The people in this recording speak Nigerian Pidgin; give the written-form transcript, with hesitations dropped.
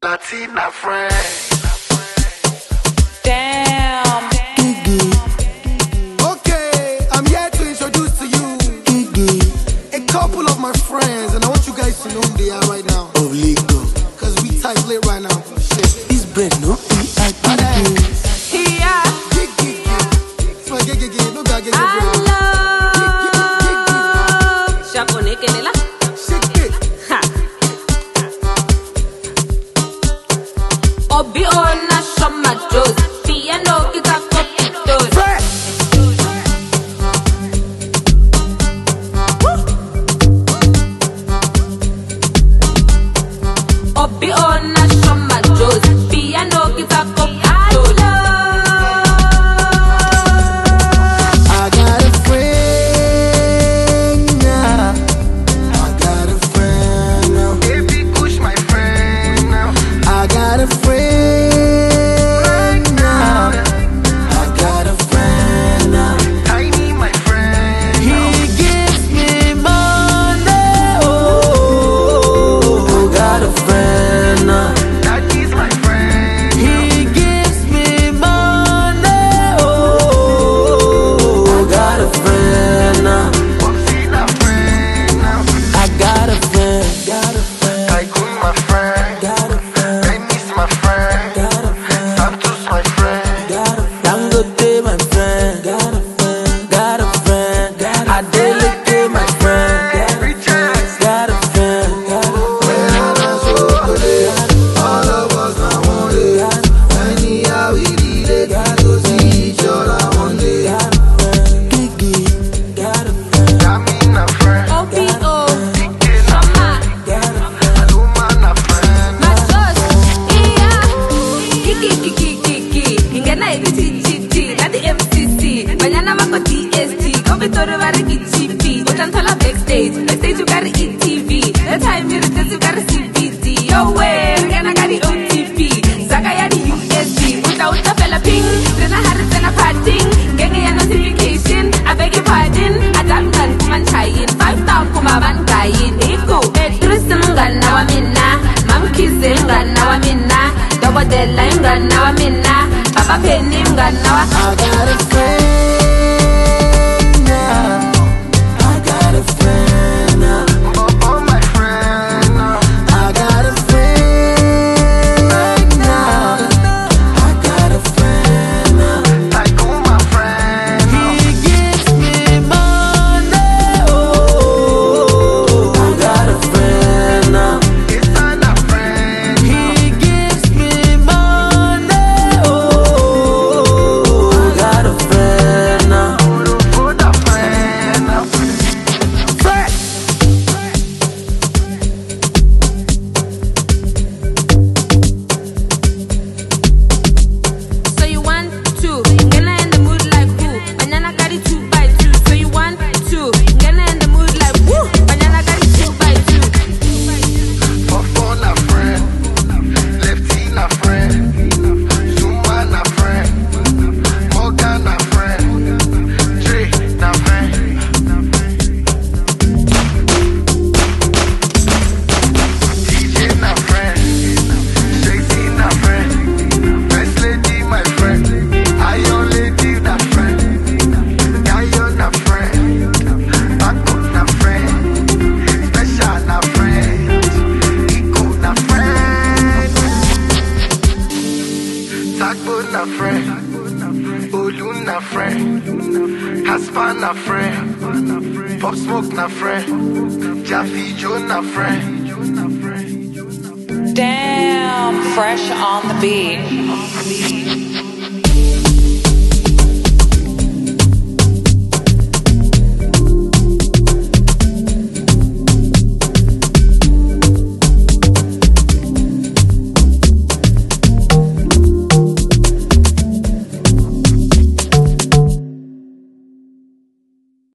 Latina friend. Damn. Gigi. Okay, I'm here to introduce to you Gigi. a couple of my friends, and I want you guys to know who they are right now. Of Lagos. Cause we tight late right now. Shit. This bread, no? Gigi. Yeah. Gigi. So Gigi, no guy get I love Shakone Kelela. Shake it. Ha. Obi ona shoma dos. Piano kita kopi dos. Obi ona shoma dos. Piano kita kopi dos. I got a friend now. I got a friend now. Baby, push my friend now. I got a friend now. I got a friend now. Tiny, my friend. He gives me money. Oh, got a friend now. Daddy's my friend. He gives me money. Oh, got a friend now. Popsy, my friend now. I got a friend. Got a friend. Tycoon, my friend. Got a friend. Dennis, my friend. Got a friend. Santos, my friend. Got a friend. Dangote, my friend. Got a friend. Got a friend. Adeleke, my friend. Richard. Got a friend. Got a friend. All of us now want it. Anyhow we did it. To see each other one day. Gigi. Got a friend. Dami, my friend. OPO. Dike, na Shoma. Got a friend. Aluma, na friend. Machos. Iya. Kiki. Ingena iti GT. Nadi MCC. Banyana mako DST. Kombitori vari GP. Utanthola backstage. Backstage you got ETV. The time you return you got CBD. Yo way. Ingena got OTP. Zaka ya di USB. Uta fella ping. Zena hari zena parting. Genge ya notification. I beg your pardon. Adamgan kuman chayin. 5 star kumaban kayin. Iko. Petrus mngana wa mina. Mamkize mngana wa mina. Dobodela mngana wa mina. Papa Penny mngana wa. I got a friend now. I got a friend now. Oh, my friend now. I got a friend now. I got a friend now. Tycoon, my friend He now. gives me money. Oh, I got a friend now. It's not a friend. He gives me money. Oh, I got a friend now. Put a friend now. Fresh. So you want to Ngena in the mood like who? Banyana got it 2 by 2. So you want to Ngena in the mood like who? Banyana got it 2 by 2. Fofo, na friend. Lefty, na friend. Zuma, na friend. Morgan, na friend. Dre, na friend. DJ, na friend. Shady, na friend. First lady, my friend. Iron lady, na friend. Gaio, na friend. Paco, na friend. Special, na friend. Iko, na friend. Tagbo, na friend. Olu, na friend. Haspa, na friend. Pop Smoke, na friend. Jaffe Joe, na friend. Damn, fresh on the beat.